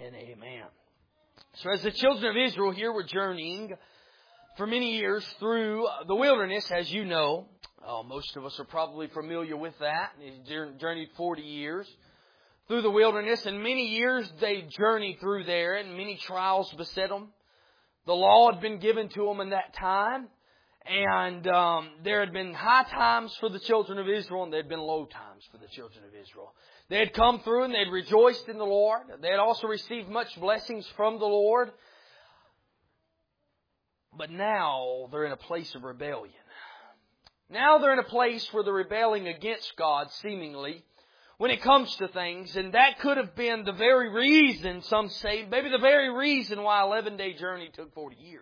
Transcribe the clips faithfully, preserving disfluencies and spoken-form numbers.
and amen. So as the children of Israel here were journeying for many years through the wilderness, as you know, uh, most of us are probably familiar with that. They journeyed forty years through the wilderness, and many years they journeyed through there, and many trials beset them. The law had been given to them in that time, and um, there had been high times for the children of Israel, and there had been low times for the children of Israel. They had come through and they had rejoiced in the Lord. They had also received much blessings from the Lord. But now they're in a place of rebellion. Now they're in a place where they're rebelling against God, seemingly, when it comes to things. And that could have been the very reason, some say, maybe the very reason why eleven-day journey took forty years.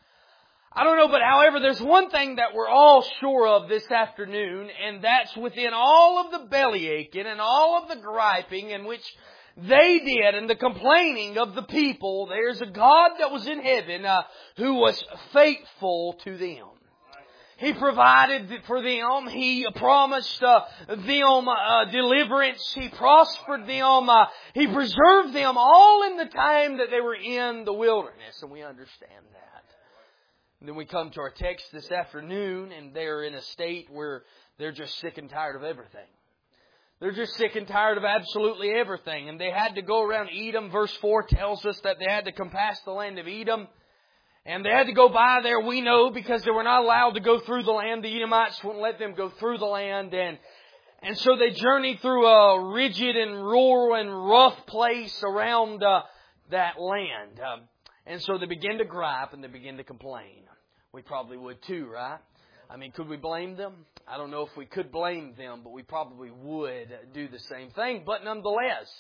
I don't know, but however, there's one thing that we're all sure of this afternoon, and that's within all of the belly aching and all of the griping in which they did and the complaining of the people, there's a God that was in heaven uh, who was faithful to them. He provided for them. He promised uh, them uh, deliverance. He prospered them. Uh, he preserved them all in the time that they were in the wilderness, and we understand that. And then we come to our text this afternoon, and they're in a state where they're just sick and tired of everything. They're just sick and tired of absolutely everything. And they had to go around Edom. Verse four tells us that they had to compass the land of Edom. And they had to go by there, we know, because they were not allowed to go through the land. The Edomites wouldn't let them go through the land. And, and so they journeyed through a rigid and rural and rough place around uh, that land. Um, and so they began to gripe and they began to complain. We probably would too, right? I mean, could we blame them? I don't know if we could blame them, but we probably would do the same thing. But nonetheless,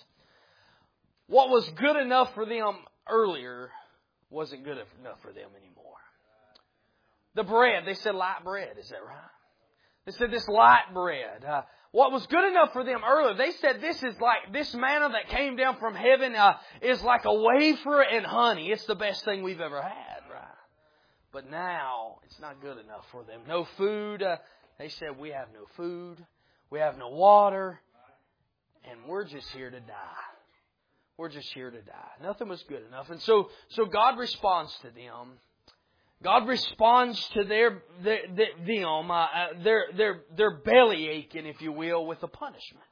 what was good enough for them earlier wasn't good enough for them anymore. The bread, they said light bread, is that right? They said this light bread. Uh, what was good enough for them earlier, they said this is like, this manna that came down from heaven uh, is like a wafer and honey. It's the best thing we've ever had, right? But now, it's not good enough for them. No food. Uh, they said, we have no food. We have no water. And we're just here to die. We're just here to die. Nothing was good enough. And so, so God responds to them. God responds to their, their, their them, uh, their, their, their belly aching, if you will, with a punishment.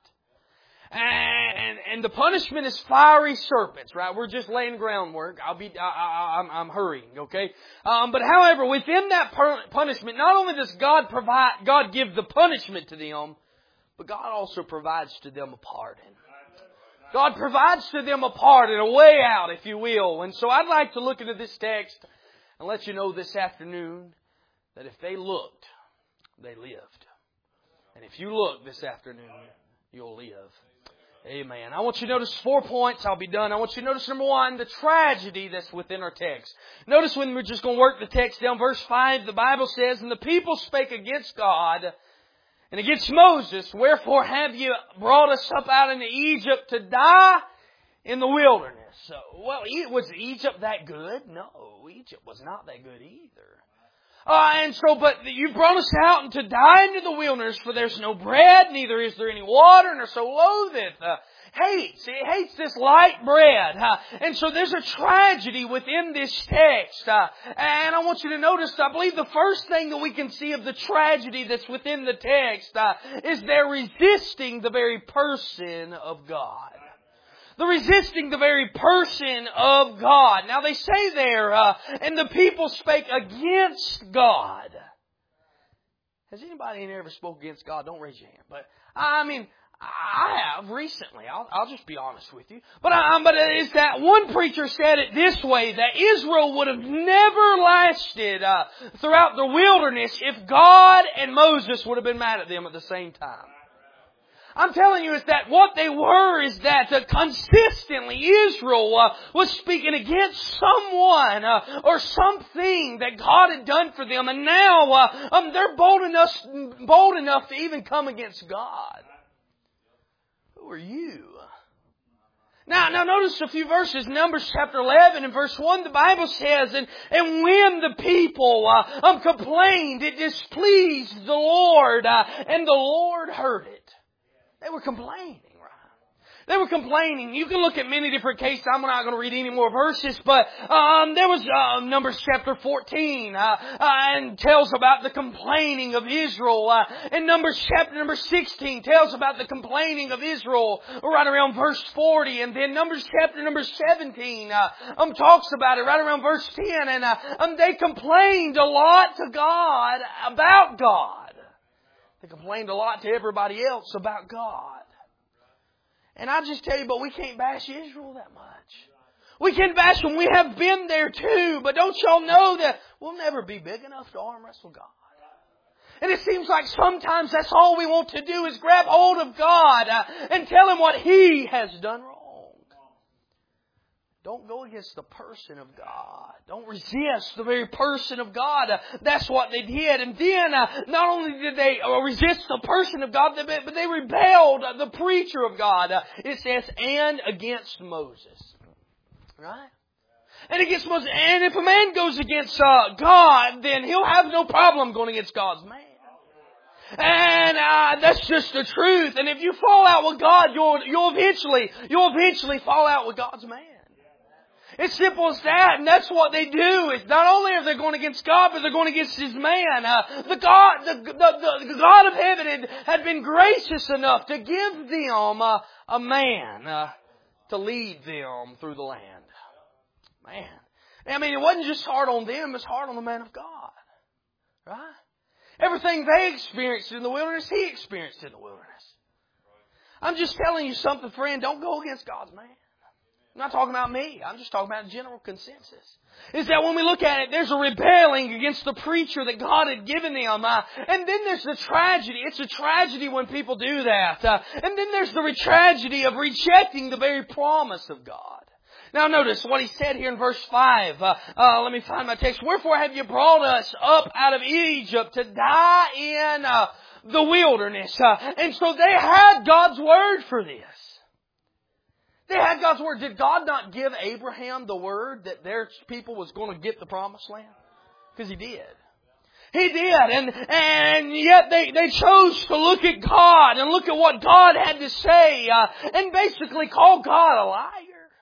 And, and the punishment is fiery serpents, right? We're just laying groundwork. I'll be, I, I, I'm, I'm hurrying, okay? Um, but however, within that punishment, not only does God provide, God give the punishment to them, but God also provides to them a pardon. God provides to them a pardon, a way out, if you will. And so I'd like to look into this text and let you know this afternoon that if they looked, they lived. And if you look this afternoon, you'll live. Amen. I want you to notice four points. I'll be done. I want you to notice, number one, the tragedy that's within our text. Notice when we're just going to work the text down. Verse five, the Bible says, and the people spake against God and against Moses, wherefore have you brought us up out into Egypt to die in the wilderness? So, well, was Egypt that good? No, Egypt was not that good either. Uh, and so, but you brought us out and to die into the wilderness, for there's no bread, neither is there any water, and are so loatheth. Uh, hates, it hates this light bread. Uh, and so there's a tragedy within this text. Uh, and I want you to notice, I believe the first thing that we can see of the tragedy that's within the text uh, is they're resisting the very person of God. The resisting the very person of God. Now they say there, uh, and the people spake against God. Has anybody in here ever spoke against God? Don't raise your hand. But I mean, I have recently. I'll, I'll just be honest with you. But I, but it's that one preacher said it this way, that Israel would have never lasted uh, throughout the wilderness if God and Moses would have been mad at them at the same time. I'm telling you is that what they were is that uh, consistently Israel uh, was speaking against someone uh, or something that God had done for them. And now uh, um, they're bold enough, bold enough to even come against God. Who are you? Now, now notice a few verses. Numbers chapter eleven and verse one, the Bible says, And, and when the people uh, um, complained, it displeased the Lord, uh, and the Lord heard it. They were complaining, right? They were complaining. You can look at many different cases. I'm not going to read any more verses, but um, there was uh, Numbers chapter fourteen, uh, uh, and tells about the complaining of Israel. Uh, and Numbers chapter number sixteen tells about the complaining of Israel, right around verse forty. And then Numbers chapter number seventeen uh, um, talks about it right around verse ten. And uh, um, they complained a lot to God about God. They complained a lot to everybody else about God. And I just tell you, but we can't bash Israel that much. We can bash them. We have been there too. But don't y'all know that we'll never be big enough to arm wrestle God. And it seems like sometimes that's all we want to do is grab hold of God uh, and tell Him what He has done wrong. Don't go against the person of God. Don't resist the very person of God. Uh, that's what they did. And then, uh, not only did they uh, resist the person of God, but they rebelled uh, the preacher of God. Uh, it says, and against Moses. Right? And against Moses. And if a man goes against uh, God, then he'll have no problem going against God's man. And uh, that's just the truth. And if you fall out with God, you'll, you'll eventually, you'll eventually fall out with God's man. It's simple as that, and that's what they do. It's not only are they going against God, but they're going against His man. Uh, the God, the, the, the, the God of heaven had, had been gracious enough to give them uh, a man uh, to lead them through the land. Man, I mean, it wasn't just hard on them; it was hard on the man of God, right? Everything they experienced in the wilderness, He experienced in the wilderness. I'm just telling you something, friend. Don't go against God's man. I'm not talking about me. I'm just talking about a general consensus. Is that when we look at it, there's a rebelling against the preacher that God had given them. Uh, and then there's the tragedy. It's a tragedy when people do that. Uh, and then there's the tragedy of rejecting the very promise of God. Now notice what He said here in verse five. Uh, uh, let me find my text. Wherefore have you brought us up out of Egypt to die in uh, the wilderness? Uh, and so they had God's word for this. They had God's word. Did God not give Abraham the word that their people was going to get the promised land? Because He did. He did. And, and yet they, they chose to look at God and look at what God had to say uh, and basically call God a liar.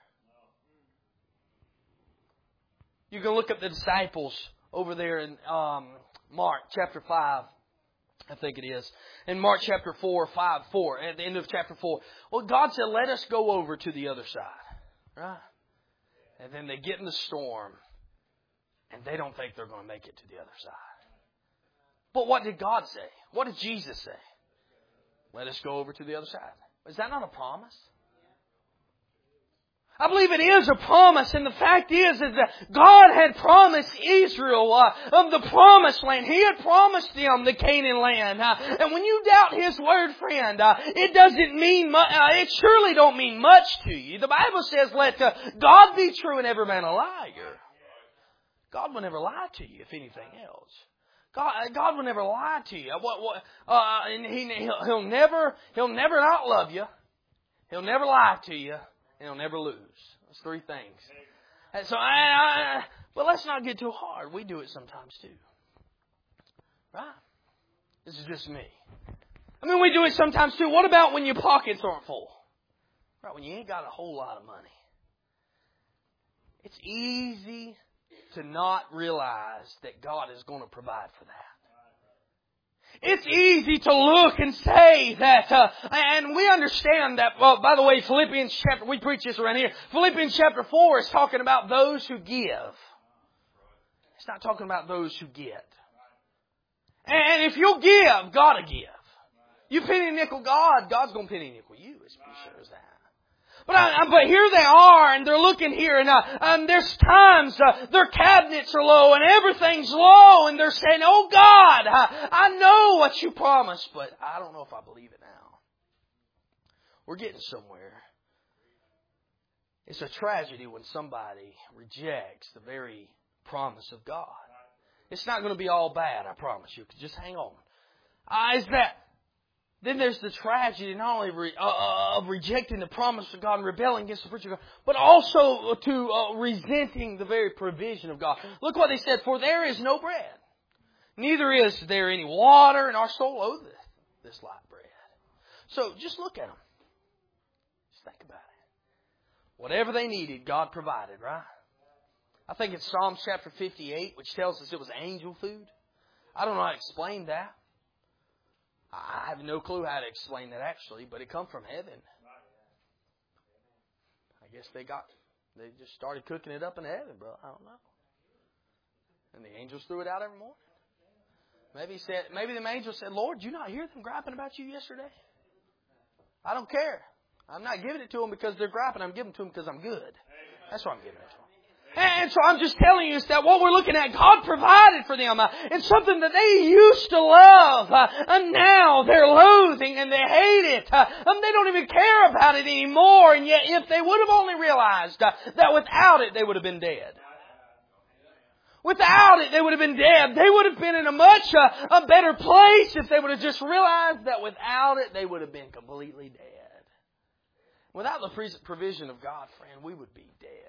You can look at the disciples over there in um, Mark chapter five. I think it is. In Mark chapter four, five, four, at the end of chapter four. Well, God said, let us go over to the other side. Right? And then they get in the storm. And they don't think they're going to make it to the other side. But what did God say? What did Jesus say? Let us go over to the other side. Is that not a promise? I believe it is a promise, and the fact is, is that God had promised Israel uh, of the promised land. He had promised them the Canaan land. Uh, and when you doubt His word, friend, uh, it doesn't mean much. Uh, it surely don't mean much to you. The Bible says, "Let uh, God be true and every man a liar." God will never lie to you, if anything else. God, God will never lie to you. What, what, uh, and he, he'll, he'll never, He'll never not love you. He'll never lie to you. And He'll never lose. That's three things. And so, I, I, but let's not get too hard. We do it sometimes too. Right? This is just me. I mean, we do it sometimes too. What about when your pockets aren't full? Right? When you ain't got a whole lot of money. It's easy to not realize that God is going to provide for that. It's easy to look and say that, uh, and we understand that, well, by the way, Philippians chapter, we preach this around here, Philippians chapter four is talking about those who give. It's not talking about those who get. And if you'll give, God will give. You penny nickel God, God's going to penny nickel you, as sure as that. But, I, but here they are, and they're looking here, and, uh, and there's times uh, their cabinets are low, and everything's low, and they're saying, "Oh God, I, I know what you promised, but I don't know if I believe it now." We're getting somewhere. It's a tragedy when somebody rejects the very promise of God. It's not going to be all bad, I promise you. Just hang on. Uh, is that... Then there's the tragedy not only re, uh, of rejecting the promise of God and rebelling against the preacher of God, but also to uh, resenting the very provision of God. Look what they said, "For there is no bread, neither is there any water, and our soul oatheth this light bread." So just look at them. think about it. Whatever they needed, God provided, right? I think it's Psalms chapter fifty-eight, which tells us it was angel food. I don't know how to explain that. I have no clue how to explain that actually, but it come from heaven. I guess they got, they just started cooking it up in heaven, bro. I don't know. And the angels threw it out every morning. Maybe he said, maybe the angel said, Lord, did you not hear them griping about you yesterday? I don't care. I'm not giving it to them because they're griping. I'm giving it to them because I'm good. That's why I'm giving it to them. And so I'm just telling you is that what we're looking at, God provided for them. Uh, it's something that they used to love. Uh, and now they're loathing and they hate it. Uh, and they don't even care about it anymore. And yet if they would have only realized uh, that without it they would have been dead. Without it they would have been dead. They would have been in a much uh, a better place if they would have just realized that without it they would have been completely dead. Without the provision of God, friend, we would be dead.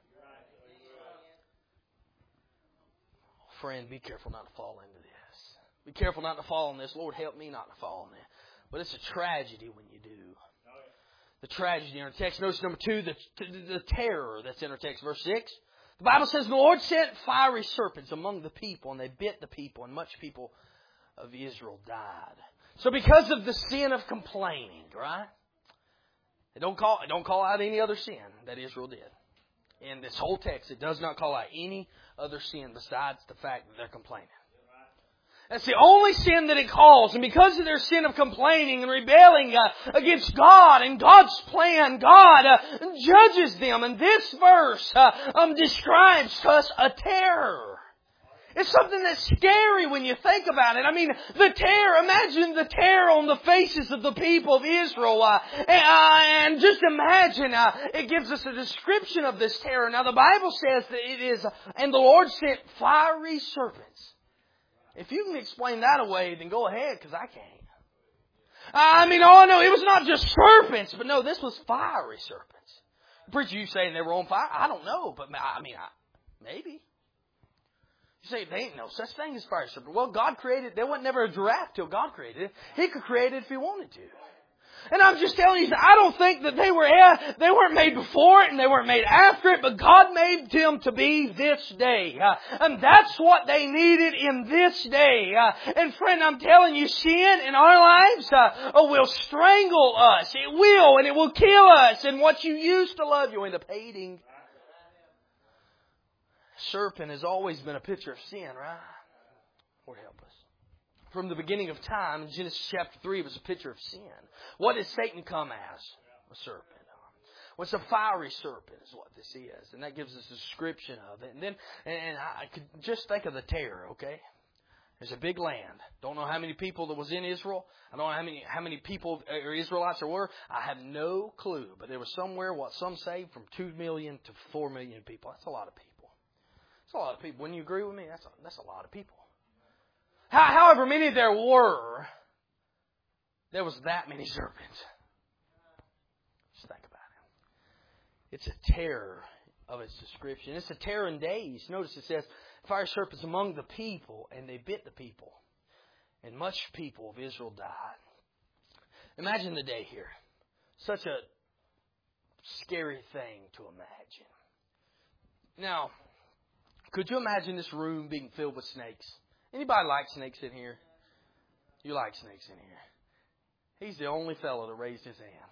Friend, be careful not to fall into this. Be careful not to fall in this. Lord, help me not to fall in it. But it's a tragedy when you do. The tragedy in our text. Notice number two, the, the terror that's in our text. Verse six. The Bible says, the Lord sent fiery serpents among the people, and they bit the people, and much people of Israel died. So because of the sin of complaining, right? It don't call, it don't call out any other sin that Israel did. In this whole text, it does not call out any other sin besides the fact that they're complaining. That's the only sin that it calls. And because of their sin of complaining and rebelling uh, against God and God's plan, God uh, judges them. And this verse uh, um, describes to us a terror. It's something that's scary when you think about it. I mean, the terror, imagine the terror on the faces of the people of Israel. Uh, and just imagine, uh, it gives us a description of this terror. Now the Bible says that it is, and the Lord sent fiery serpents. If you can explain that away, then go ahead, because I can't. I mean, oh no, it was not just serpents, but no, this was fiery serpents. Preacher, you saying they were on fire? I don't know, but I mean, I, maybe. You say, there ain't no such thing as fire serpent. Well, God created, there wasn't never a giraffe till God created it. He could create it if He wanted to. And I'm just telling you, I don't think that they were, they weren't made before it and they weren't made after it, but God made them to be this day. Uh, and that's what they needed in this day. Uh, and friend, I'm telling you, sin in our lives uh, will strangle us. It will, and it will kill us. And what you used to love, you'll end up hating. Serpent has always been a picture of sin, right? Lord help us. From the beginning of time, in Genesis chapter three, it was a picture of sin. What did Satan come as? A serpent. Well, it's a fiery serpent is what this is. And that gives us a description of it. And then, and I could just think of the terror, okay? There's a big land. Don't know how many people there was in Israel. I don't know how many how many people or Israelites there were. I have no clue. But there was somewhere, what some say, from two million to four million people. That's a lot of people. That's a lot of people. Wouldn't you agree with me? That's a, that's a lot of people. However many there were, there was that many serpents. Just think about it. It's a terror of its description. It's a terror in days. Notice it says, fire serpents among the people, and they bit the people. And much people of Israel died. Imagine the day here. Such a scary thing to imagine. Now, could you imagine this room being filled with snakes? Anybody like snakes in here? You like snakes in here. He's the only fellow that raised his hand.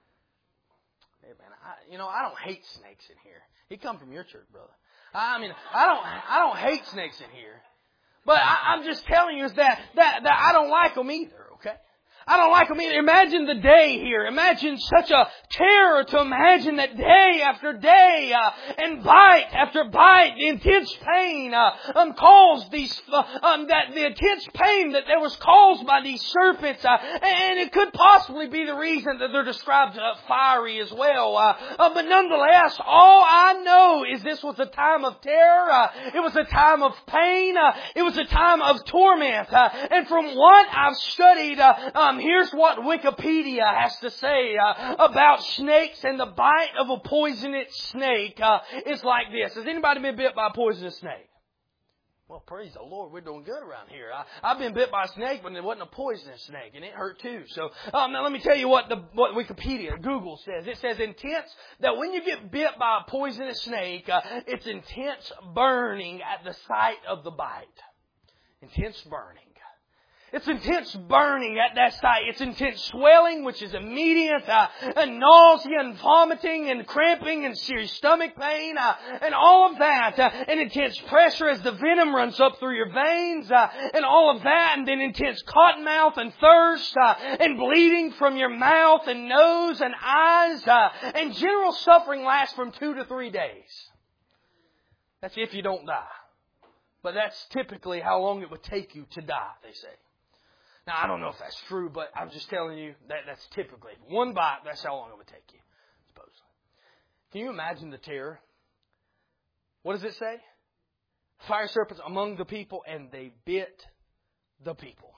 Hey man, I, you know, I don't hate snakes in here. He come from your church, brother. I mean, I don't, I don't hate snakes in here. But I, I'm just telling you is that, that, that I don't like them either, okay? I don't like them either. Imagine the day here. Imagine such a terror to imagine that day after day uh, and bite after bite, the intense pain uh, um, caused these, uh, um, that the intense pain that there was caused by these serpents, uh, and it could possibly be the reason that they're described uh, fiery as well. Uh, uh, but nonetheless, all I know is this was a time of terror. Uh, it was a time of pain. Uh, it was a time of torment. Uh, and from what I've studied, uh, um, here's what Wikipedia has to say uh, about snakes, and the bite of a poisonous snake uh, is like this. Has anybody been bit by a poisonous snake? Well, praise the Lord, we're doing good around here. I, I've been bit by a snake, but it wasn't a poisonous snake, and it hurt too. So um, now let me tell you what the what Wikipedia, Google says. It says intense, that when you get bit by a poisonous snake, uh, it's intense burning at the site of the bite. Intense burning. It's intense burning at that site. It's intense swelling, which is immediate, uh, and nausea and vomiting and cramping and serious stomach pain, uh, and all of that. Uh, and intense pressure as the venom runs up through your veins, uh, and all of that. And then intense cotton mouth and thirst, uh, and bleeding from your mouth and nose and eyes. Uh, and general suffering lasts from two to three days. That's if you don't die. But that's typically how long it would take you to die, they say. Now, I don't know if that's true, but I'm just telling you that that's typically. One bite, that's how long it would take you, supposedly. Can you imagine the terror? What does it say? Fire serpents among the people, and they bit the people.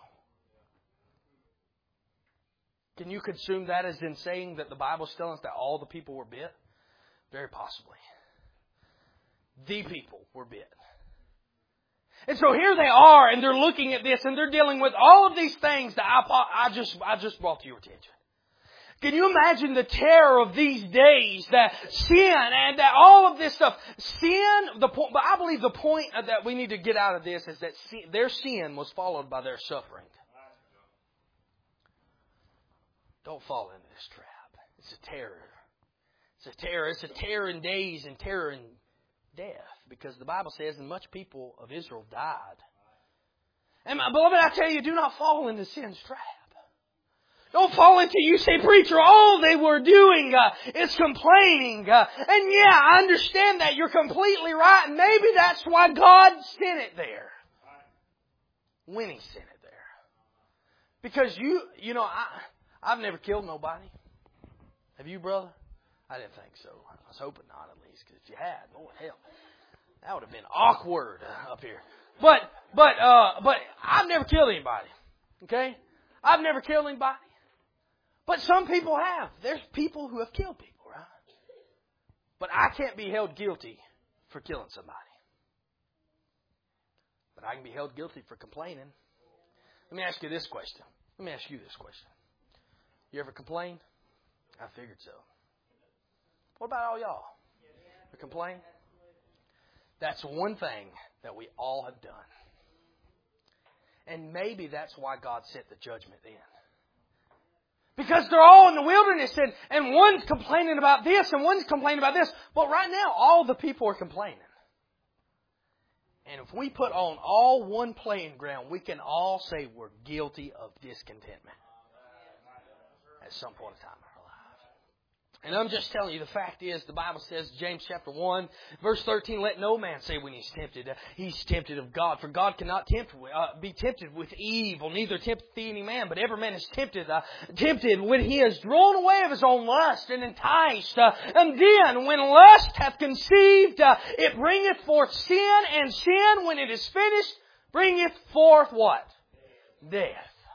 Can you consume that as in saying that the Bible's telling us that all the people were bit? Very possibly. The people were bit. And so here they are, and they're looking at this, and they're dealing with all of these things that I, I just I just brought to your attention. Can you imagine the terror of these days, that sin and that all of this stuff? Sin, the point, but I believe the point that we need to get out of this is that sin, their sin was followed by their suffering. Don't fall into this trap. It's a terror. It's a terror. It's a terror in days and terror in death, because the Bible says, and much people of Israel died. And my beloved, I tell you, do not fall into sin's trap. Don't fall into, you say, preacher, all they were doing uh, is complaining. Uh, and yeah, I understand that. You're completely right. And maybe that's why God sent it there. When He sent it there. Because you, you know, I, I've never killed nobody. Have you, brother? I didn't think so. I was hoping not, at least, because if you had, Lord help, that would have been awkward up here. But, but, uh, but I've never killed anybody. Okay? I've never killed anybody. But some people have. There's people who have killed people, right? But I can't be held guilty for killing somebody. But I can be held guilty for complaining. Let me ask you this question. Let me ask you this question. You ever complain? I figured so. What about all y'all? You complain? That's one thing that we all have done. And maybe that's why God set the judgment in. Because they're all in the wilderness, and, and one's complaining about this and one's complaining about this. But right now, all the people are complaining. And if we put on all one playing ground, we can all say we're guilty of discontentment at some point in time. And I'm just telling you, the fact is, the Bible says, James chapter one, verse thirteen, let no man say when he's tempted, uh, he's tempted of God. For God cannot tempt, uh, be tempted with evil, neither tempteth any man. But every man is tempted, uh, tempted when he is drawn away of his own lust and enticed. Uh, and then, when lust hath conceived, uh, it bringeth forth sin, and sin, when it is finished, bringeth forth what? Death.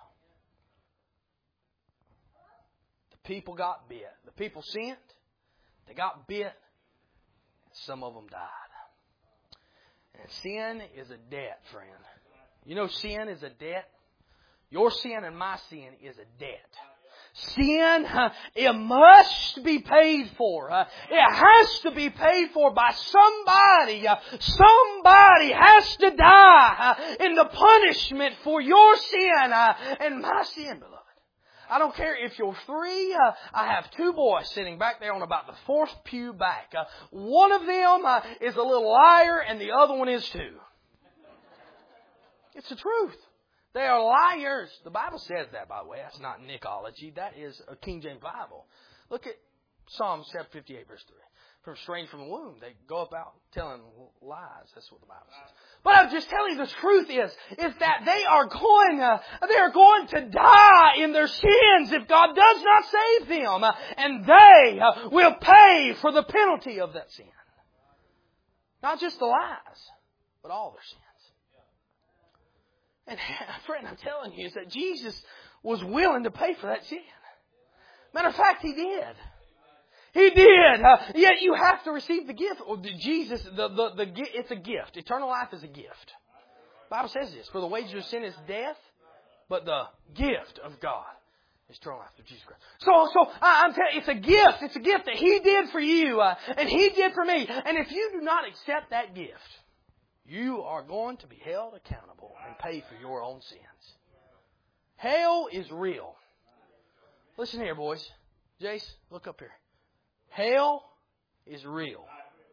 People got bit. The people sinned. They got bit. Some of them died. And sin is a debt, friend. You know sin is a debt? Your sin and my sin is a debt. Sin, uh, it must be paid for. Uh, it has to be paid for by somebody. Uh, somebody has to die uh, in the punishment for your sin uh, and my sin, beloved. I don't care if you're three. Uh, I have two boys sitting back there on about the fourth pew back. Uh, one of them uh, is a little liar and the other one is too. It's the truth. They are liars. The Bible says that, by the way. That's not Nickology. That is a King James Bible. Look at Psalm chapter fifty-eight, verse three. From strange from the womb, they go about telling lies. That's what the Bible says. But I'm just telling you, the truth is, is that they are going, uh, they are going to die in their sins if God does not save them, uh, and they uh, will pay for the penalty of that sin. Not just the lies, but all their sins. And friend, I'm telling you, is that Jesus was willing to pay for that sin. Matter of fact, He did. He did. Uh, yet you have to receive the gift. Or Jesus, the, the, the, it's a gift. Eternal life is a gift. The Bible says this, for the wages of sin is death, but the gift of God is eternal life through Jesus Christ. So, so I, I'm telling you, it's a gift. It's a gift that He did for you, uh, and He did for me. And if you do not accept that gift, you are going to be held accountable and pay for your own sins. Hell is real. Listen here, boys. Jace, look up here. Hell is real.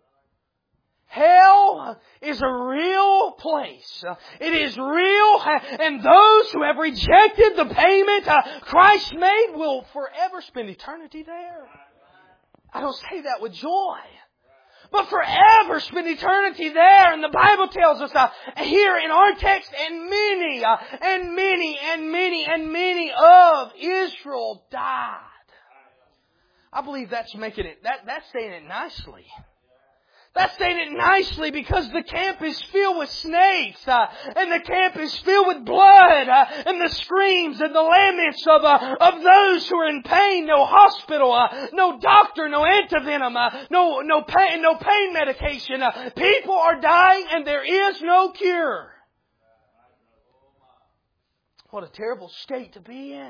Hell is a real place. It is real, and those who have rejected the payment Christ made will forever spend eternity there. I don't say that with joy, but forever spend eternity there. And the Bible tells us uh, here in our text, and many, uh, and many, and many, and many of Israel died. I believe that's making it, that, that's saying it nicely. That's saying it nicely because the camp is filled with snakes, uh, and the camp is filled with blood, uh, and the screams and the laments of uh, of those who are in pain. No hospital, uh, no doctor, no antivenom, uh, no no pain, no pain medication. Uh, people are dying, and there is no cure. What a terrible state to be in.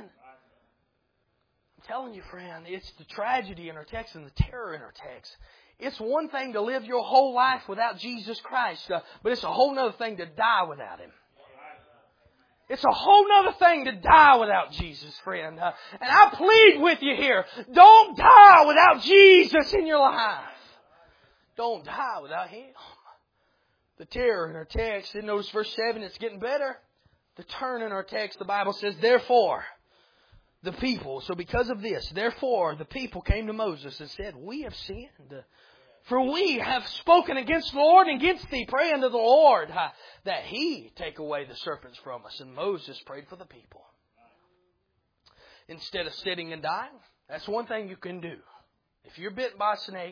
I'm telling you, friend, it's the tragedy in our text and the terror in our text. It's one thing to live your whole life without Jesus Christ, uh, but it's a whole other thing to die without Him. It's a whole other thing to die without Jesus, friend. Uh, and I plead with you here, don't die without Jesus in your life. Don't die without Him. The terror in our text, and notice verse seven, it's getting better. The turn in our text, the Bible says, therefore, the people, so because of this, therefore the people came to Moses and said, we have sinned. For we have spoken against the Lord and against thee. Pray unto the Lord uh, that He take away the serpents from us. And Moses prayed for the people. Instead of sitting and dying, that's one thing you can do. If you're bitten by a snake,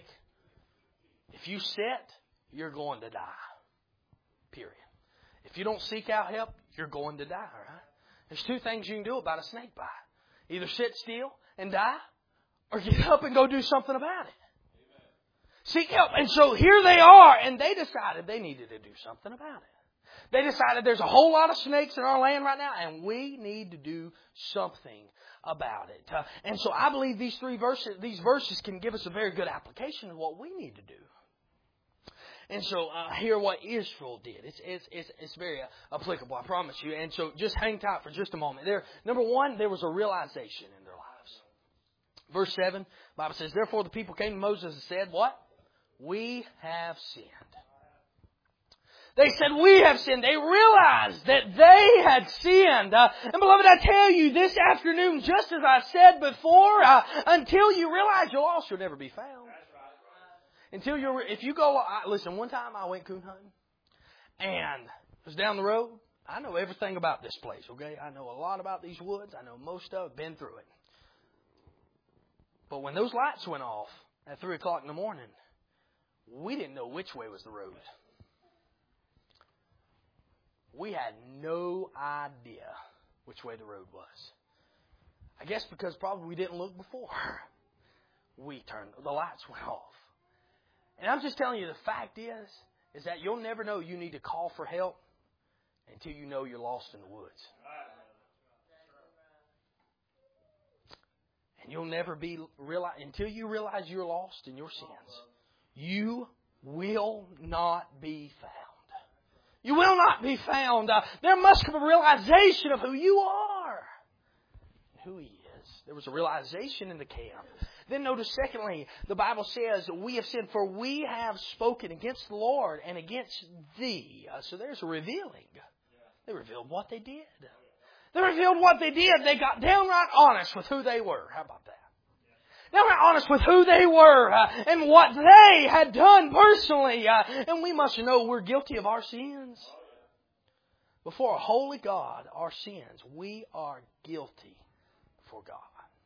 if you sit, you're going to die. Period. If you don't seek out help, you're going to die. Right? There's two things you can do about a snake bite. Either sit still and die, or get up and go do something about it. Seek help. And so here they are, and they decided they needed to do something about it. They decided there's a whole lot of snakes in our land right now, and we need to do something about it. Uh, and so I believe these three verses, these verses can give us a very good application of what we need to do. And so uh, hear what Israel did. It's it's it's, it's very uh, applicable, I promise you. And so just hang tight for just a moment. There, number one, there was a realization in their lives. Verse seven, the Bible says, therefore the people came to Moses and said, what? We have sinned. They said, we have sinned. They realized that they had sinned. Uh, and beloved, I tell you this afternoon, just as I said before, uh, until you realize you're lost, you'll never be found. Until you're, if you go, I, listen, one time I went coon hunting, and it was down the road. I know everything about this place, okay? I know a lot about these woods. I know most of it, been through it. But when those lights went off at three o'clock in the morning, we didn't know which way was the road. We had no idea which way the road was. I guess because probably we didn't look before. We turned, the lights went off. And I'm just telling you, the fact is, is that you'll never know you need to call for help until you know you're lost in the woods. And you'll never be, realize, until you realize you're lost in your sins, you will not be found. You will not be found. Uh, there must come a realization of who you are, who He is. There was a realization in the camp. Then notice, secondly, the Bible says, we have sinned, for we have spoken against the Lord and against thee. Uh, so there's a revealing. They revealed what they did. They revealed what they did. They got downright honest with who they were. How about that? Downright honest with who they were uh, and what they had done personally. Uh, and we must know we're guilty of our sins. Before a holy God, our sins, we are guilty before God.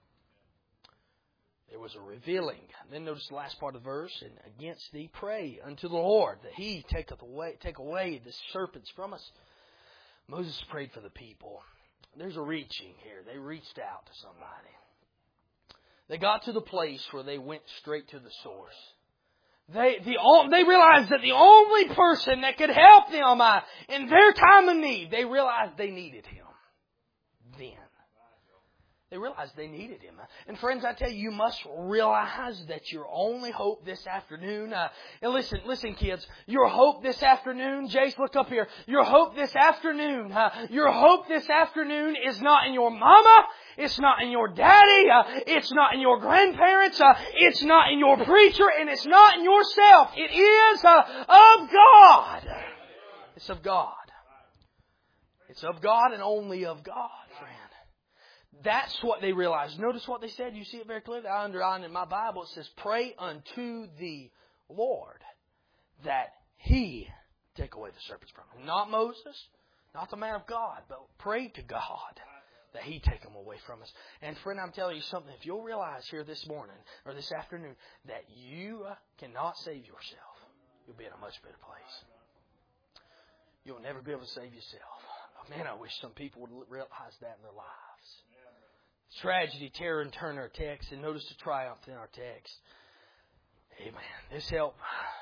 There was a revealing. Then notice the last part of the verse. And against thee pray unto the Lord that He taketh away, take away the serpents from us. Moses prayed for the people. There's a reaching here. They reached out to somebody. They got to the place where they went straight to the source. They, the, they realized that the only person that could help them uh, in their time of need, they realized they needed Him. Then. They realized they needed Him. And friends, I tell you, you must realize that your only hope this afternoon, uh, and listen, listen kids, your hope this afternoon, Jace, look up here, your hope this afternoon, uh, your hope this afternoon is not in your mama, it's not in your daddy, uh, it's not in your grandparents, uh, it's not in your preacher, and it's not in yourself. It is uh, of God. It's of God. It's of God and only of God, friend. That's what they realized. Notice what they said. You see it very clearly. I underlined in my Bible. It says, pray unto the Lord that He take away the serpents from him. Not Moses, not the man of God, but pray to God that He take them away from us. And friend, I'm telling you something. If you'll realize here this morning or this afternoon that you cannot save yourself, you'll be in a much better place. You'll never be able to save yourself. Oh, man, I wish some people would realize that in their lives. Tragedy, terror, and turn our text. And notice the triumph in our text. Amen. This help.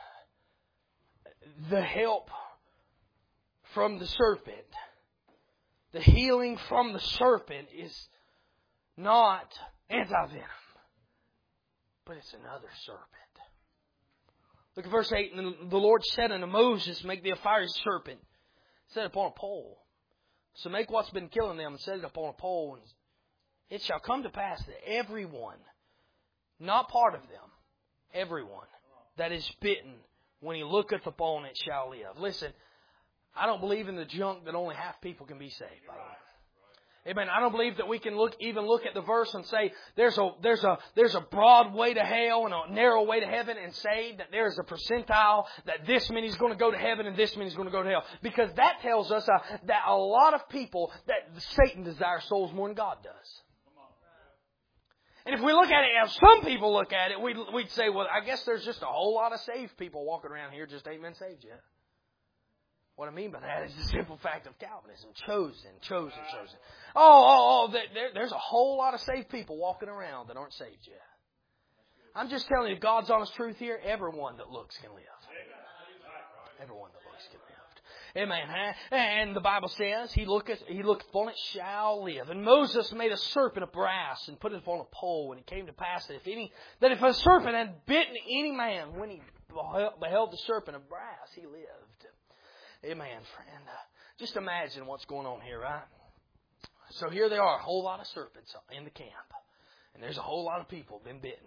The help from the serpent. The healing from the serpent is not anti-venom. But it's another serpent. Look at verse eight. And the Lord said unto Moses, make thee a fiery serpent. Set it upon a pole. So make what's been killing them and set it upon a pole. And it shall come to pass that everyone, not part of them, everyone that is bitten, when he looketh upon it, shall live. Listen, I don't believe in the junk that only half people can be saved, by the way. Amen. I don't believe that we can look, even look at the verse and say there's a there's a there's a broad way to hell and a narrow way to heaven, and say that there's a percentile that this many is going to go to heaven and this many is going to go to hell, because that tells us uh, that a lot of people, that Satan desires souls more than God does. And if we look at it, as some people look at it, we'd, we'd say, well, I guess there's just a whole lot of saved people walking around here, just ain't been saved yet. What I mean by that is the simple fact of Calvinism. Chosen, chosen, chosen. Oh, oh, oh, there, there's a whole lot of saved people walking around that aren't saved yet. I'm just telling you, God's honest truth here, everyone that looks can live. Everyone that looks can live. Amen. And the Bible says, He looketh, he looketh upon it, shall live. And Moses made a serpent of brass and put it upon a pole. And it came to pass that if any, that if a serpent had bitten any man, when he beheld the serpent of brass, he lived. Amen, friend. Just imagine what's going on here, right? So here they are, a whole lot of serpents in the camp. And there's a whole lot of people been bitten.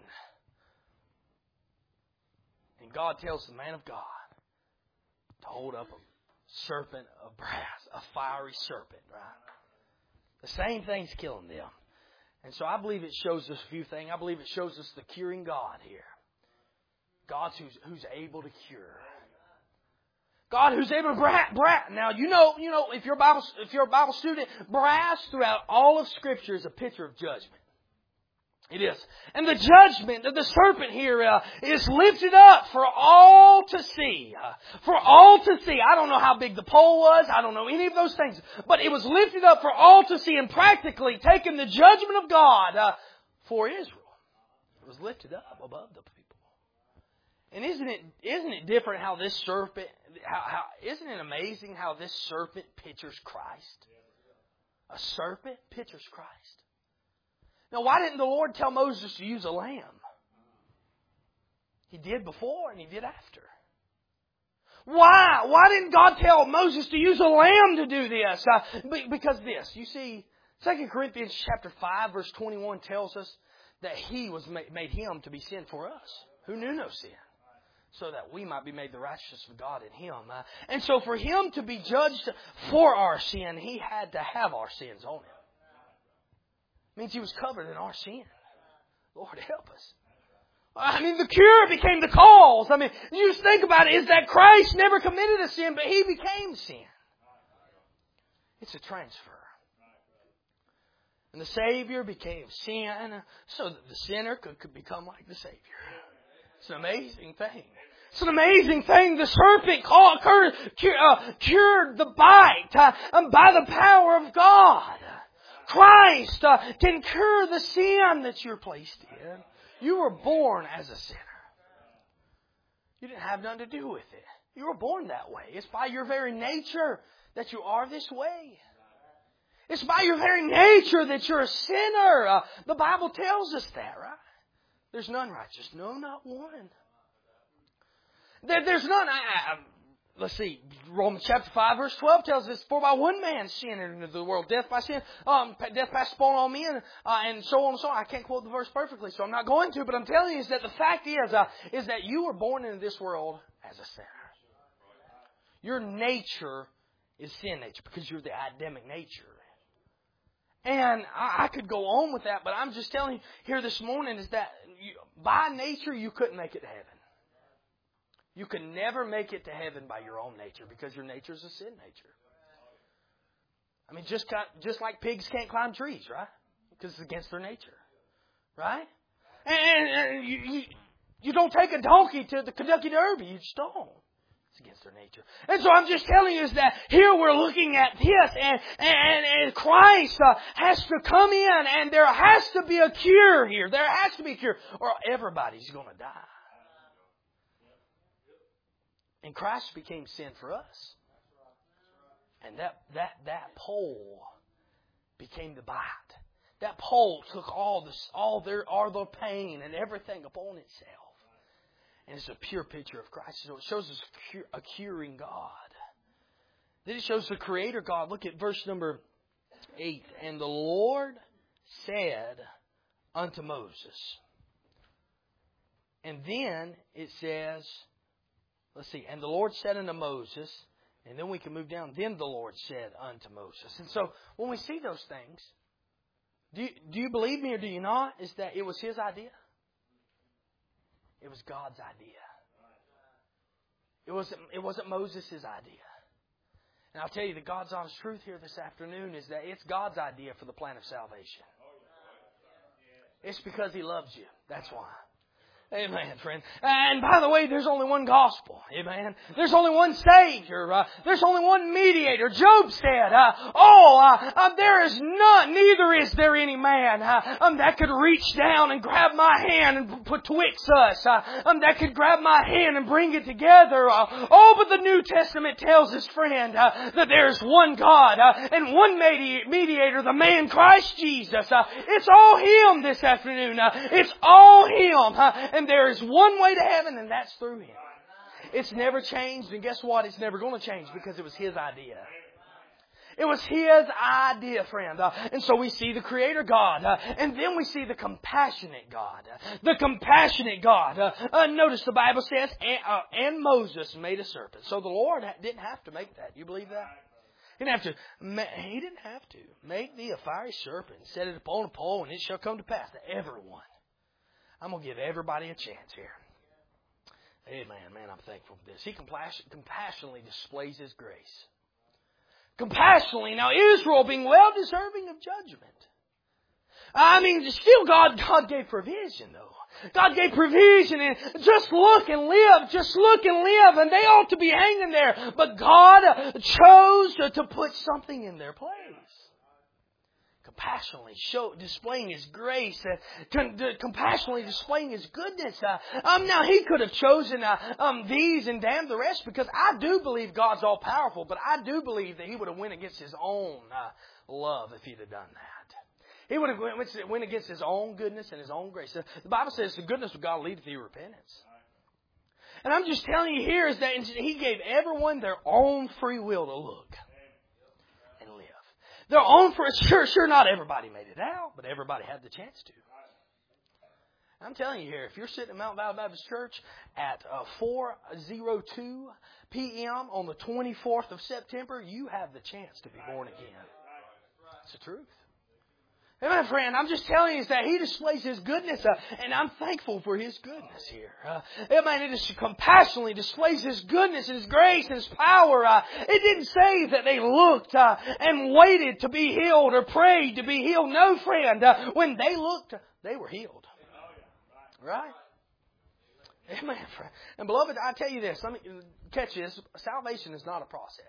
And God tells the man of God to hold up a serpent of brass, a fiery serpent, right? The same thing's killing them. And so I believe it shows us a few things. I believe it shows us the curing God here. God who's, who's able to cure. God who's able to brass. Bra- now, you know, you know, if you're a Bible, if you're a Bible student, brass throughout all of Scripture is a picture of judgment. It is. And the judgment of the serpent here uh, is lifted up for all to see. Uh, for all to see. I don't know how big the pole was. I don't know any of those things. But it was lifted up for all to see, and practically taking the judgment of God uh, for Israel. It was lifted up above the people. And isn't it isn't it different how this serpent, how, how isn't it amazing how this serpent pictures Christ? A serpent pictures Christ. Now, why didn't the Lord tell Moses to use a lamb? He did before and He did after. Why? Why didn't God tell Moses to use a lamb to do this? Uh, because this, you see, Second Corinthians chapter five verse twenty-one tells us that He was made, made Him to be sin for us, who knew no sin, so that we might be made the righteousness of God in Him. Uh, and so for Him to be judged for our sin, He had to have our sins on Him. Means He was covered in our sin. Lord, help us. I mean, the cure became the cause. I mean, you just think about it, is that Christ never committed a sin, but He became sin. It's a transfer. And the Savior became sin so that the sinner could, could become like the Savior. It's an amazing thing. It's an amazing thing. The serpent called, cured, uh, cured the bite uh, by the power of God. Christ uh, can cure the sin that you're placed in. You were born as a sinner. You didn't have nothing to do with it. You were born that way. It's by your very nature that you are this way. It's by your very nature that you're a sinner. Uh, the Bible tells us that, right? There's none righteous. No, not one. There, there's none. I, I, let's see. Romans chapter five verse twelve tells us, for by one man sin entered into the world, death by sin, um, death passed upon all men, uh, and so on and so on. I can't quote the verse perfectly, so I'm not going to, but I'm telling you is that the fact is, uh, is that you were born into this world as a sinner. Your nature is sin nature because you're the Adamic nature. And I, I could go on with that, but I'm just telling you here this morning is that you, by nature you couldn't make it to heaven. You can never make it to heaven by your own nature because your nature is a sin nature. I mean, just just like pigs can't climb trees, right? Because it's against their nature, right? And, and you, you you don't take a donkey to the Kentucky Derby. You just don't. It's against their nature. And so I'm just telling you is that here we're looking at this, and and, and Christ uh, has to come in, and there has to be a cure here. There has to be a cure, or everybody's going to die. And Christ became sin for us. And that, that, that pole became the bite. That pole took all this, all their, all the pain and everything upon itself. And it's a pure picture of Christ. So it shows us a, cure, a curing God. Then it shows the Creator God. Look at verse number eight. And the Lord said unto Moses. And then it says, let's see, and the Lord said unto Moses, and then we can move down. Then the Lord said unto Moses. And so when we see those things, do you, do you believe me or do you not? Is that it was His idea? It was God's idea. It wasn't, it wasn't Moses' idea. And I'll tell you the God's honest truth here this afternoon is that it's God's idea for the plan of salvation. It's because He loves you. That's why. Amen, friend. And by the way, there's only one gospel. Amen. There's only one Savior. Uh, there's only one mediator. Job said, uh, Oh, uh, uh, there is none, neither is there any man uh, um, that could reach down and grab my hand and put twixt us. Uh, um, that could grab my hand and bring it together. Uh, oh, but the New Testament tells us, friend, uh, that there's one God uh, and one medi- mediator, the man Christ Jesus. Uh, it's all Him this afternoon. Uh, it's all Him. Uh, And there is one way to heaven, and that's through Him. It's never changed, and guess what? It's never going to change because it was His idea. It was His idea, friend. Uh, and so we see the Creator God, uh, and then we see the compassionate God. Uh, the compassionate God. Uh, uh, notice the Bible says, and, uh, and Moses made a serpent. So the Lord didn't have to make that. You believe that? He didn't have to. He didn't have to make thee a fiery serpent, set it upon a pole, and it shall come to pass to everyone. I'm going to give everybody a chance here. Amen, man, I'm thankful for this. He compassionately displays His grace. Compassionately. Now, Israel being well deserving of judgment. I mean, still God, God gave provision, though. God gave provision and just look and live. Just look and live. And they ought to be hanging there. But God chose to put something in their place. Compassionately show, displaying His grace, uh, con, uh, compassionately displaying His goodness. Uh, um, now He could have chosen uh, um, these and damned the rest, because I do believe God's all powerful, but I do believe that He would have went against His own uh, love if He'd have done that. He would have went, went against His own goodness and His own grace. The Bible says the goodness of God leadeth to repentance. And I'm just telling you here is that He gave everyone their own free will to look. Their own for sure, sure not everybody made it out, but everybody had the chance to. I'm telling you here, if you're sitting at Mount Valley Baptist Church at uh, four oh two p.m. on the twenty-fourth of September, you have the chance to be born again. It's the truth. Amen, friend. I'm just telling you that He displays His goodness, uh, and I'm thankful for His goodness here. Uh, amen. It is compassionately displays His goodness and His grace and His power. Uh, it didn't say that they looked uh, and waited to be healed or prayed to be healed. No, friend. Uh, when they looked, they were healed. Right? Amen, friend. And beloved, I tell you this. Let me catch this. Salvation is not a process.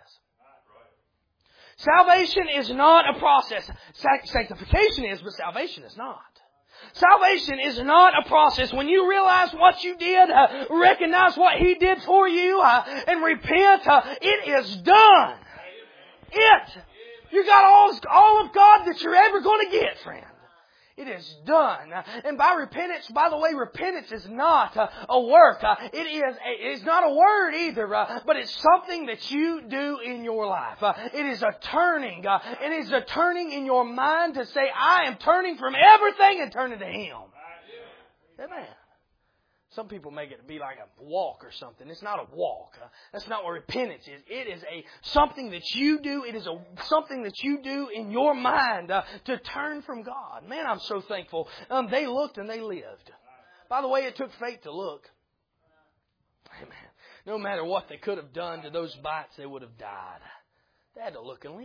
Salvation is not a process. Sanctification is, but salvation is not. Salvation is not a process. When you realize what you did, uh, recognize what He did for you, uh, and repent, uh, it is done. It. You got all, all of God that you're ever going to get, friend. It is done. And by repentance, by the way, repentance is not uh, a work. Uh, it is a, it is not a word either, uh, but it's something that you do in your life. Uh, it is a turning. Uh, it is a turning in your mind to say, I am turning from everything and turning to Him. Amen. Some people make it be like a walk or something. It's not a walk. Uh, that's not what repentance is. It is a something that you do. It is a something that you do in your mind uh, to turn from God. Man, I'm so thankful. Um, they looked and they lived. By the way, it took faith to look. Amen. No matter what they could have done to those bites, they would have died. They had to look and live.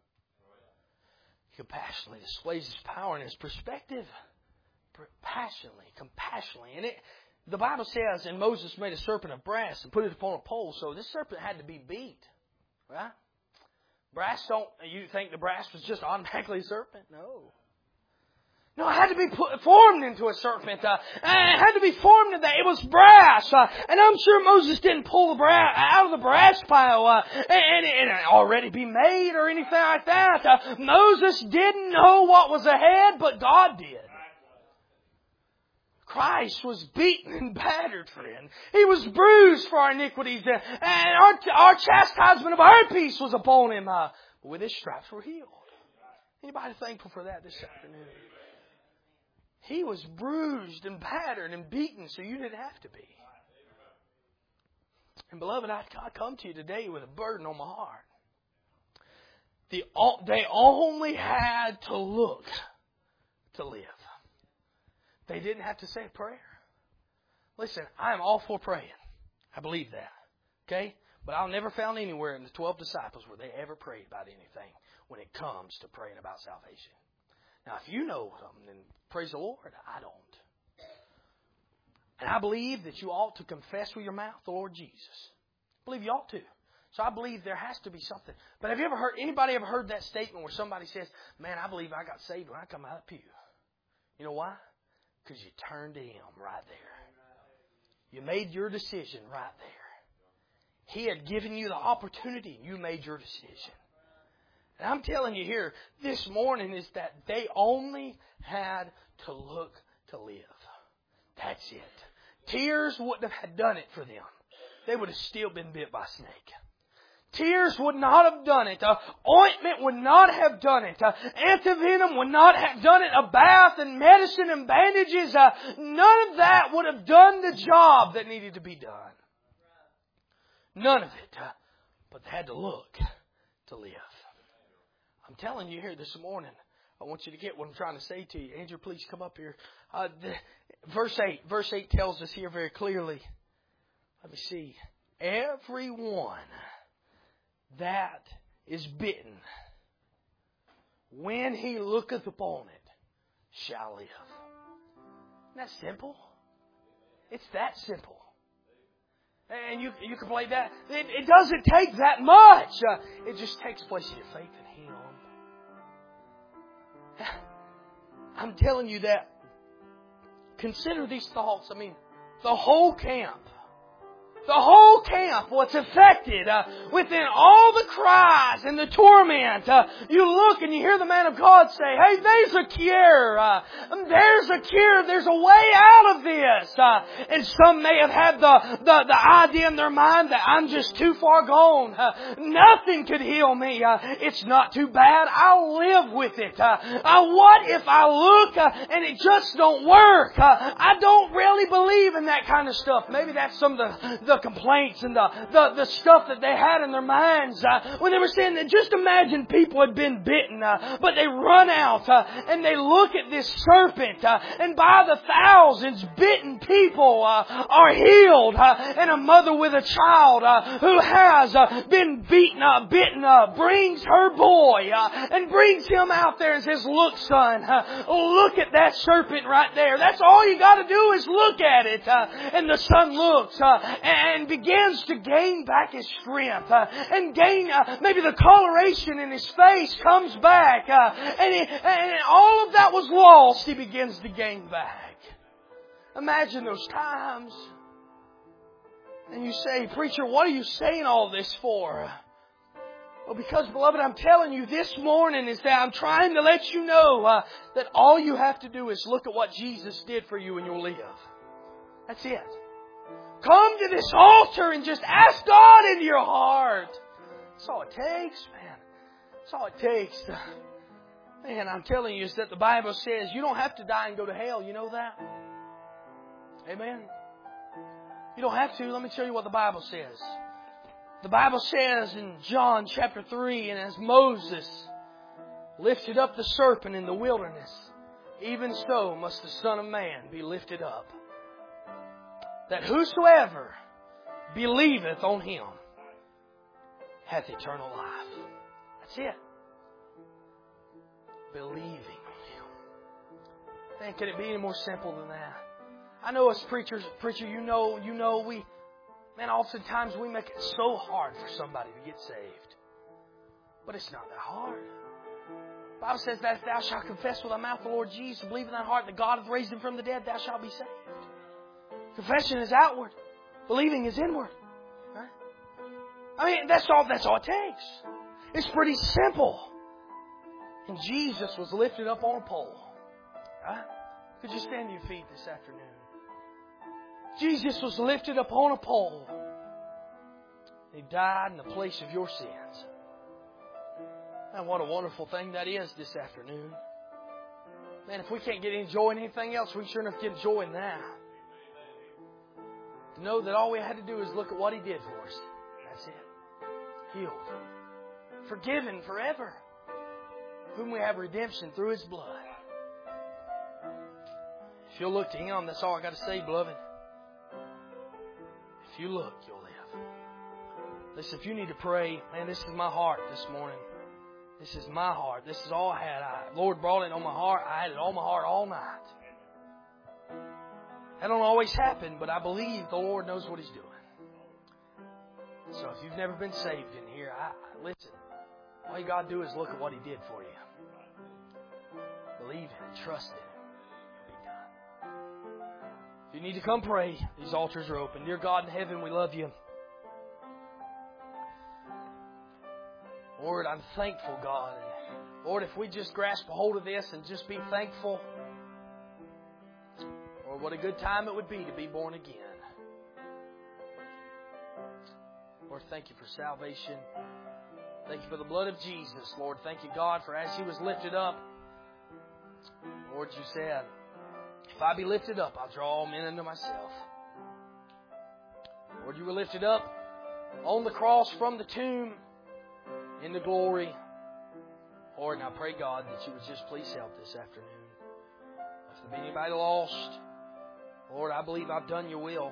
He compassionately displays His power and His perspective. Passionately, compassionately. And it... The Bible says, and Moses made a serpent of brass and put it upon a pole. So this serpent had to be beat. Right? Brass don't, you think the brass was just automatically a serpent? No. No, it had to be put, formed into a serpent. Uh, and it had to be formed into that. It was brass. Uh, and I'm sure Moses didn't pull the brass out of the brass pile uh, and, and, and it already be made or anything like that. Uh, Moses didn't know what was ahead, but God did. Christ was beaten and battered, friend. He was bruised for our iniquities, and our, our chastisement of our peace was upon Him. Uh, but with His stripes we're healed. Anybody thankful for that this afternoon? He was bruised and battered and beaten, so you didn't have to be. And beloved, I, I come to you today with a burden on my heart. The, they only had to look to live. They didn't have to say a prayer. Listen, I am all for praying. I believe that. Okay? But I've never found anywhere in the twelve disciples where they ever prayed about anything when it comes to praying about salvation. Now, if you know something, then praise the Lord. I don't. And I believe that you ought to confess with your mouth the Lord Jesus. I believe you ought to. So I believe there has to be something. But have you ever heard, anybody ever heard that statement where somebody says, man, I believe I got saved when I come out of the pew? You know why? Because you turned to Him right there. You made your decision right there. He had given you the opportunity and you made your decision. And I'm telling you here, this morning is that they only had to look to live. That's it. Tears wouldn't have done it for them. They would have still been bit by a snake. Tears would not have done it. Uh, ointment would not have done it. Uh, antivenom would not have done it. A bath and medicine and bandages, uh, none of that would have done the job that needed to be done. None of it. Uh, but they had to look to live. I'm telling you here this morning, I want you to get what I'm trying to say to you. Andrew, please come up here. Uh, the, verse eight. Verse eight tells us here very clearly. Let me see. Everyone that is bitten, when he looketh upon it, shall live. Isn't that simple? It's that simple. And you you can play that. It, it doesn't take that much. Uh, it just takes place in your faith in Him. I'm telling you that. Consider these thoughts. I mean, the whole camp. The whole camp was affected uh, within all the cries and the torment. Uh, you look and you hear the man of God say, hey, there's a cure. Uh, there's a cure. There's a way out of this. Uh, and some may have had the, the, the idea in their mind that I'm just too far gone. Uh, nothing could heal me. Uh, it's not too bad. I'll live with it. Uh, uh, what if I look uh, and it just don't work? Uh, I don't really believe in that kind of stuff. Maybe that's some of the, the complaints and the, the, the stuff that they had in their minds uh, when they were saying that just imagine people had been bitten uh, but they run out uh, and they look at this serpent uh, and by the thousands bitten people uh, are healed uh, and a mother with a child uh, who has uh, been beaten up, bitten up, brings her boy uh, and brings him out there and says, look son, uh, look at that serpent right there. That's all you got to do is look at it. Uh, and the son looks uh, and and begins to gain back his strength uh, and gain uh, maybe the coloration in his face comes back uh, and, he, and all of that was lost, he begins to gain back. Imagine those times. And you say, preacher, what are you saying all this for? Well, because, beloved, I'm telling you this morning is that I'm trying to let you know uh, that all you have to do is look at what Jesus did for you and you'll live. That's it. Come to this altar and just ask God into your heart. That's all it takes, man. That's all it takes. Man, I'm telling you is that the Bible says you don't have to die and go to hell. You know that? Amen. You don't have to. Let me tell you what the Bible says. The Bible says in John chapter three, and as Moses lifted up the serpent in the wilderness, even so must the Son of Man be lifted up, that whosoever believeth on Him hath eternal life. That's it. Believing on Him. Man, can it be any more simple than that? I know as preachers, preacher, you know, you know, we, man, oftentimes we make it so hard for somebody to get saved. But it's not that hard. The Bible says that if thou shalt confess with thy mouth the Lord Jesus, and believe in thy heart that God hath raised Him from the dead, thou shalt be saved. Confession is outward. Believing is inward. Right? I mean, that's all, that's all it takes. It's pretty simple. And Jesus was lifted up on a pole. Right? Could you stand to your feet this afternoon? Jesus was lifted up on a pole. He died in the place of your sins. And what a wonderful thing that is this afternoon. Man, if we can't get any joy in anything else, we sure enough get joy in that. To know that all we had to do is look at what He did for us. That's it. Healed. Forgiven forever. Whom we have redemption through His blood. If you'll look to Him, that's all I got to say, beloved. If you look, you'll live. Listen, if you need to pray, man, this is my heart this morning. This is my heart. This is all I had. I, Lord brought it on my heart. I had it on my heart all night. That don't always happen, but I believe the Lord knows what He's doing. So if you've never been saved in here, I, listen. All you got to do is look at what He did for you. Believe in it. Trust in it. If you need to come pray, these altars are open. Dear God in heaven, we love You. Lord, I'm thankful, God. Lord, if we just grasp a hold of this and just be thankful, Lord, what a good time it would be to be born again. Lord, thank You for salvation. Thank You for the blood of Jesus. Lord, thank You, God, for as He was lifted up, Lord, You said, if I be lifted up, I'll draw all men unto myself. Lord, You were lifted up on the cross from the tomb into glory. Lord, and I pray, God, that You would just please help this afternoon. If there be anybody lost, Lord, I believe I've done Your will.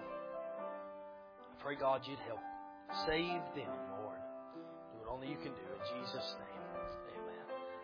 I pray, God, You'd help. Save them, Lord. Do what only You can do. In Jesus' name.